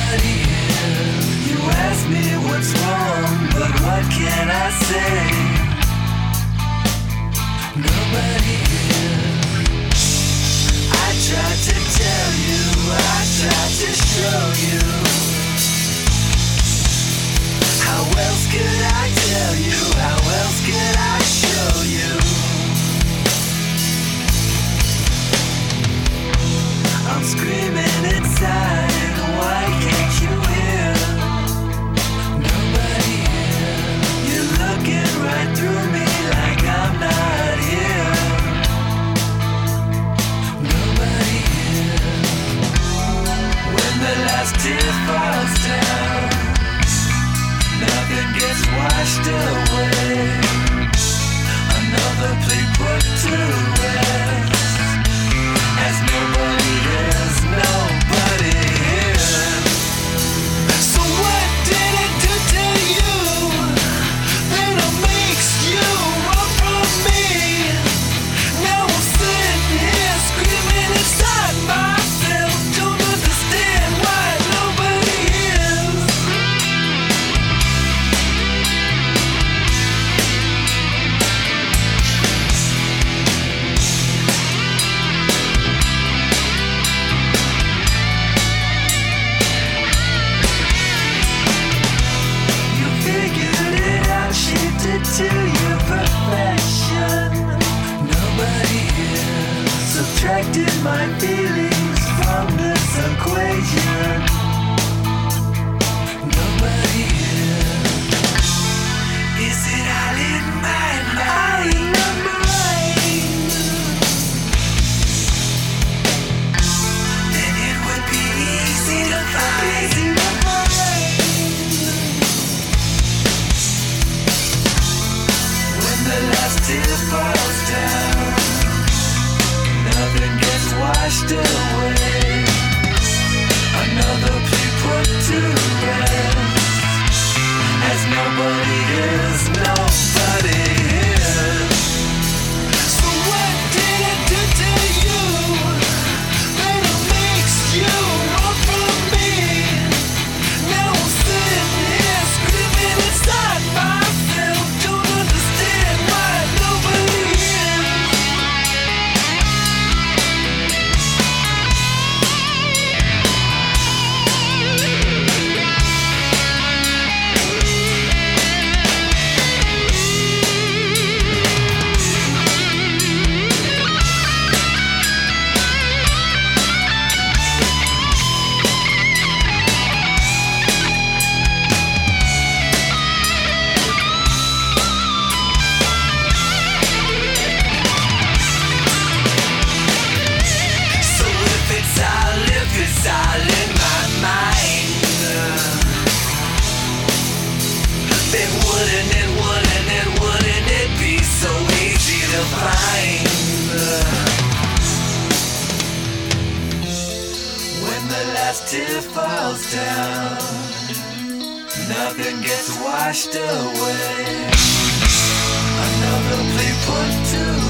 Nobody here. You ask me what's wrong, but what can I say? Nobody here. I tried to tell you, I tried to show you. How else could I tell you? How else could I show you? I'm screaming inside, why can't you hear? Nobody here. You're looking right through me like I'm not here. Nobody here. When the last tear falls down, nothing gets washed away. Another plea put to rest. As nobody is, nobody here. So what did it do to you that it makes you run from me? Now I'm sitting here screaming inside myself. Don't understand why nobody is. To your perfection. Nobody here subtracted my feelings from this equation. Nobody here. Is it all in my mind? Then it would be easy to find. The last tear falls down, nothing gets washed away. Another plea put to rest. As nobody is, nobody here. So what did it do to you that it makes you run from me? Now I'm sitting here screaming inside myself. Don't understand why nobody is. So if it's all in my mind, then wouldn't it be so easy to find? When the last tear falls down, nothing gets washed away. Another plea put to